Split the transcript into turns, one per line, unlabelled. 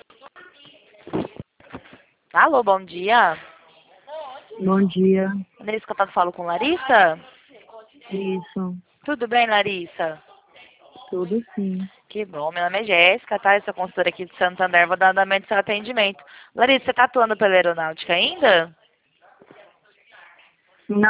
Alô, bom dia.
Bom dia.
Nesse contato falo com Larissa?
Isso,
Tudo bem, Larissa?
tudo sim.
Que bom, meu nome é Jéssica, tá? Eu sou consultora aqui de Santander, vou dar andamento ao seu atendimento. Larissa, você tá atuando pela aeronáutica ainda?